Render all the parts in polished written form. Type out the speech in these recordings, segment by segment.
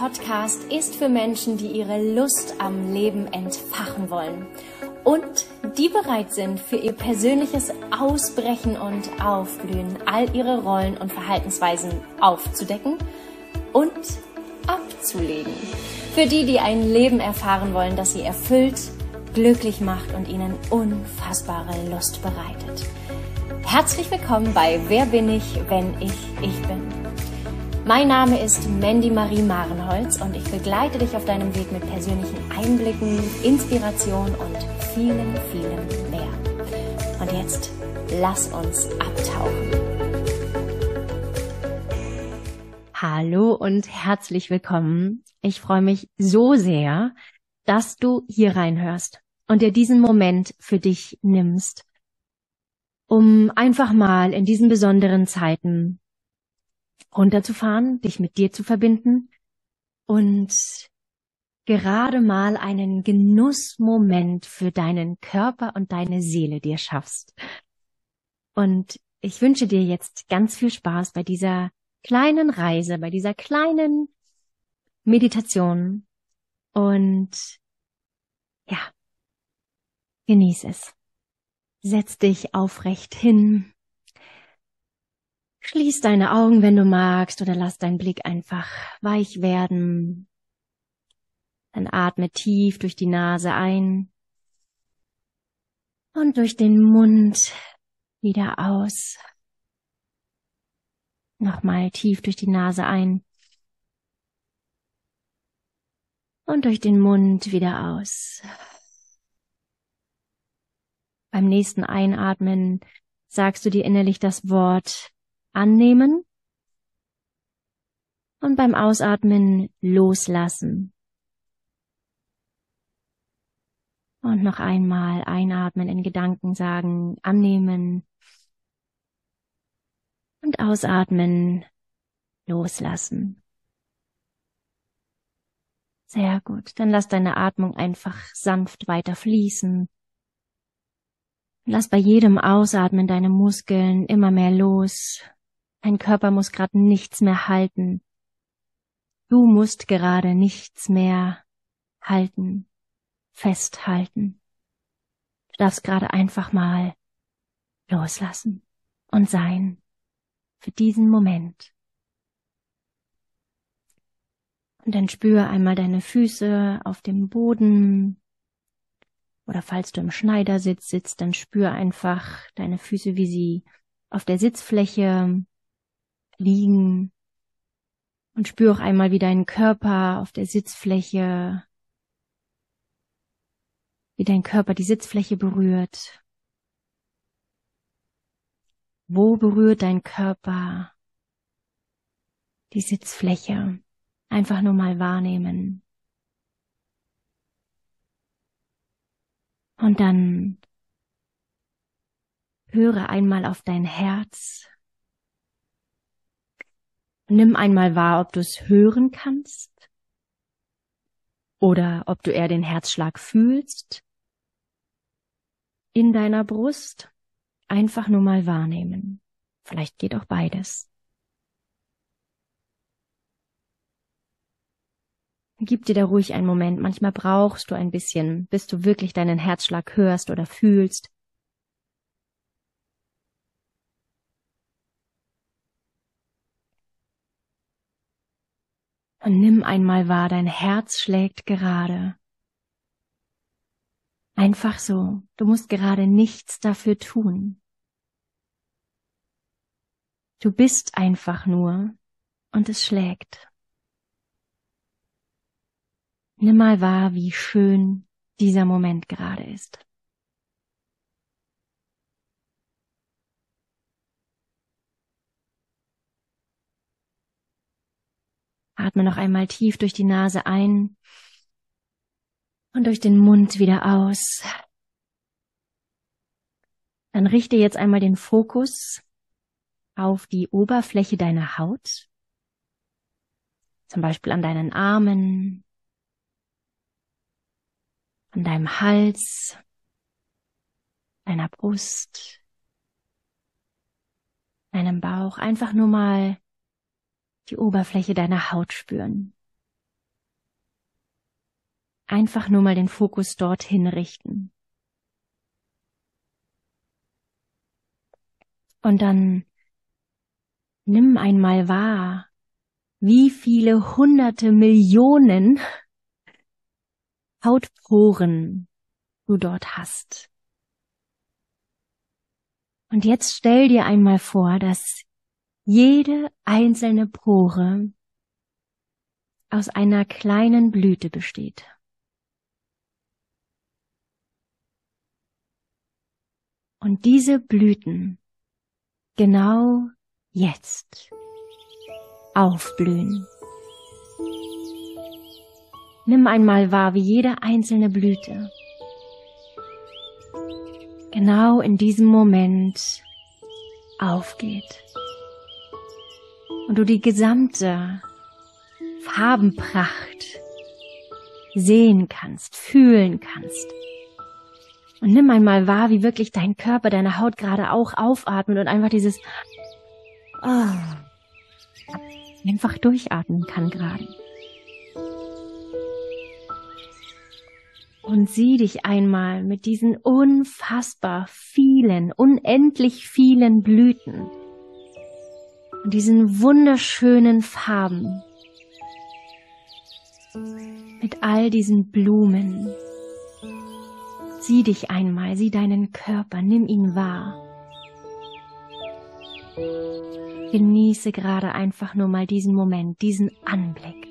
Podcast ist für Menschen, die ihre Lust am Leben entfachen wollen und die bereit sind, für ihr persönliches Ausbrechen und Aufblühen all ihre Rollen und Verhaltensweisen aufzudecken und abzulegen. Für die, die ein Leben erfahren wollen, das sie erfüllt, glücklich macht und ihnen unfassbare Lust bereitet. Herzlich willkommen bei Wer bin ich, wenn ich bin. Mein Name ist Mandy Marie Marenholz und ich begleite dich auf deinem Weg mit persönlichen Einblicken, Inspiration und vielem, vielem mehr. Und jetzt lass uns abtauchen. Hallo und herzlich willkommen. Ich freue mich so sehr, dass du hier reinhörst und dir diesen Moment für dich nimmst, um einfach mal in diesen besonderen Zeiten runterzufahren, dich mit dir zu verbinden und gerade mal einen Genussmoment für deinen Körper und deine Seele dir schaffst. Und ich wünsche dir jetzt ganz viel Spaß bei dieser kleinen Reise, bei dieser kleinen Meditation und ja, genieß es. Setz dich aufrecht hin. Schließ deine Augen, wenn du magst, oder lass deinen Blick einfach weich werden. Dann atme tief durch die Nase ein und durch den Mund wieder aus. Nochmal tief durch die Nase ein und durch den Mund wieder aus. Beim nächsten Einatmen sagst du dir innerlich das Wort annehmen und beim Ausatmen loslassen. Und noch einmal einatmen, in Gedanken sagen, annehmen und ausatmen, loslassen. Sehr gut. Dann lass deine Atmung einfach sanft weiter fließen. Lass bei jedem Ausatmen deine Muskeln immer mehr los. Dein Körper muss gerade nichts mehr halten. Du musst gerade nichts mehr halten, festhalten. Du darfst gerade einfach mal loslassen und sein für diesen Moment. Und dann spür einmal deine Füße auf dem Boden. Oder falls du im Schneidersitz sitzt, dann spür einfach deine Füße, wie sie auf der Sitzfläche liegen. Und spür auch einmal, wie dein Körper auf der Sitzfläche, wie dein Körper die Sitzfläche berührt. Wo berührt dein Körper die Sitzfläche? Einfach nur mal wahrnehmen. Und dann höre einmal auf dein Herz. Nimm einmal wahr, ob du es hören kannst oder ob du eher den Herzschlag fühlst in deiner Brust. Einfach nur mal wahrnehmen. Vielleicht geht auch beides. Gib dir da ruhig einen Moment. Manchmal brauchst du ein bisschen, bis du wirklich deinen Herzschlag hörst oder fühlst. Und nimm einmal wahr, dein Herz schlägt gerade. Einfach so. Du musst gerade nichts dafür tun. Du bist einfach nur und es schlägt. Nimm mal wahr, wie schön dieser Moment gerade ist. Atme noch einmal tief durch die Nase ein und durch den Mund wieder aus. Dann richte jetzt einmal den Fokus auf die Oberfläche deiner Haut, zum Beispiel an deinen Armen, an deinem Hals, deiner Brust, deinem Bauch. Einfach nur mal die Oberfläche deiner Haut spüren. einfach nur mal den Fokus dorthin richten. Und dann nimm einmal wahr, wie viele hunderte Millionen Hautporen du dort hast. Und jetzt stell dir einmal vor, dass jede einzelne Pore aus einer kleinen Blüte besteht. Und diese Blüten genau jetzt aufblühen. Nimm einmal wahr, wie jede einzelne Blüte genau in diesem Moment aufgeht. Und du die gesamte Farbenpracht sehen kannst, fühlen kannst. Und nimm einmal wahr, wie wirklich dein Körper, deine Haut gerade auch aufatmet und einfach dieses einfach durchatmen kann gerade. Und sieh dich einmal mit diesen unfassbar vielen, unendlich vielen Blüten und diesen wunderschönen Farben, mit all diesen Blumen. Sieh dich einmal, sieh deinen Körper, nimm ihn wahr. Genieße gerade einfach nur mal diesen Moment, diesen Anblick.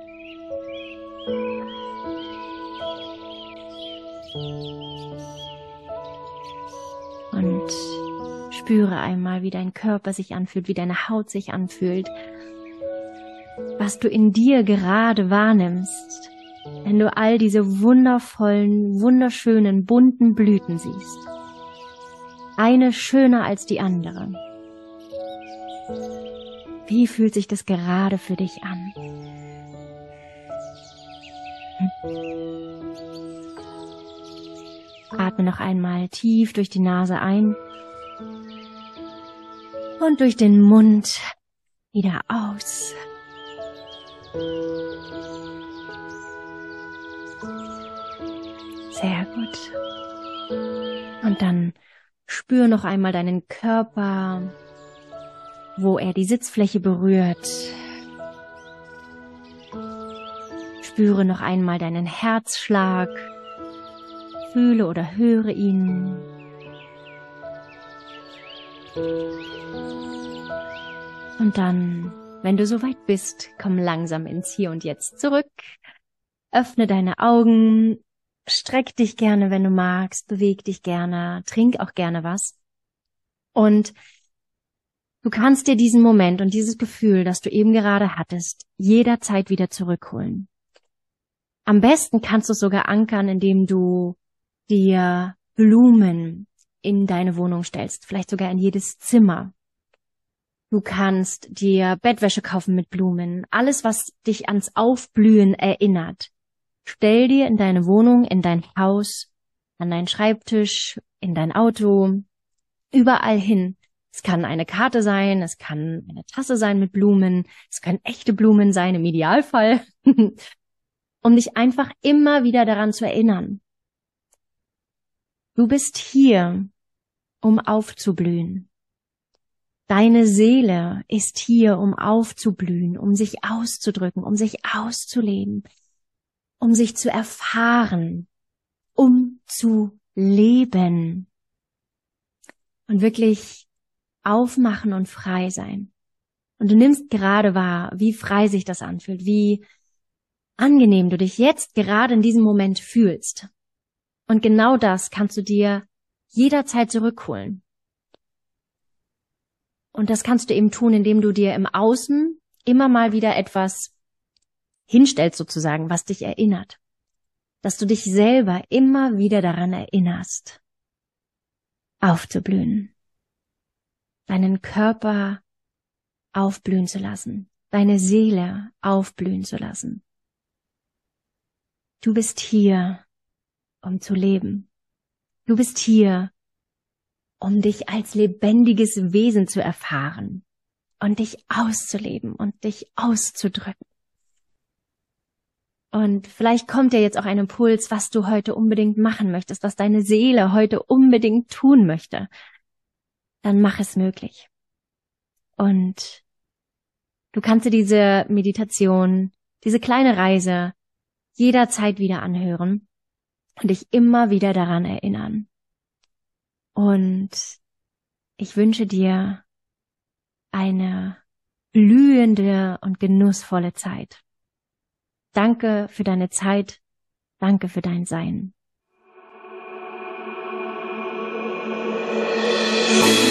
Und spüre einmal, wie dein Körper sich anfühlt, wie deine Haut sich anfühlt, was du in dir gerade wahrnimmst, wenn du all diese wundervollen, wunderschönen, bunten Blüten siehst. Eine schöner als die andere. Wie fühlt sich das gerade für dich an? Atme noch einmal tief durch die Nase ein und durch den Mund wieder aus. Sehr gut. Und dann spür noch einmal deinen Körper, wo er die Sitzfläche berührt. Spüre noch einmal deinen Herzschlag. Fühle oder höre ihn. Und dann, wenn du soweit bist, komm langsam ins Hier und Jetzt zurück. Öffne deine Augen, streck dich gerne, wenn du magst, beweg dich gerne, trink auch gerne was. Und du kannst dir diesen Moment und dieses Gefühl, das du eben gerade hattest, jederzeit wieder zurückholen. Am besten kannst du es sogar ankern, indem du dir Blumen in deine Wohnung stellst, vielleicht sogar in jedes Zimmer. Du kannst dir Bettwäsche kaufen mit Blumen, alles, was dich ans Aufblühen erinnert. Stell dir in deine Wohnung, in dein Haus, an deinen Schreibtisch, in dein Auto, überall hin. Es kann eine Karte sein, es kann eine Tasse sein mit Blumen, es können echte Blumen sein im Idealfall, um dich einfach immer wieder daran zu erinnern. Du bist hier, um aufzublühen. Deine Seele ist hier, um aufzublühen, um sich auszudrücken, um sich auszuleben, um sich zu erfahren, um zu leben und wirklich aufmachen und frei sein. Und du nimmst gerade wahr, wie frei sich das anfühlt, wie angenehm du dich jetzt gerade in diesem Moment fühlst. Und genau das kannst du dir jederzeit zurückholen. Und das kannst du eben tun, indem du dir im Außen immer mal wieder etwas hinstellst sozusagen, was dich erinnert. Dass du dich selber immer wieder daran erinnerst, aufzublühen. Deinen Körper aufblühen zu lassen. Deine Seele aufblühen zu lassen. Du bist hier, um zu leben. Du bist hier, um dich als lebendiges Wesen zu erfahren und dich auszuleben und dich auszudrücken. Und vielleicht kommt dir jetzt auch ein Impuls, was du heute unbedingt machen möchtest, was deine Seele heute unbedingt tun möchte. Dann mach es möglich. Und du kannst dir diese Meditation, diese kleine Reise jederzeit wieder anhören und dich immer wieder daran erinnern. Und ich wünsche dir eine blühende und genussvolle Zeit. Danke für deine Zeit. Danke für dein Sein.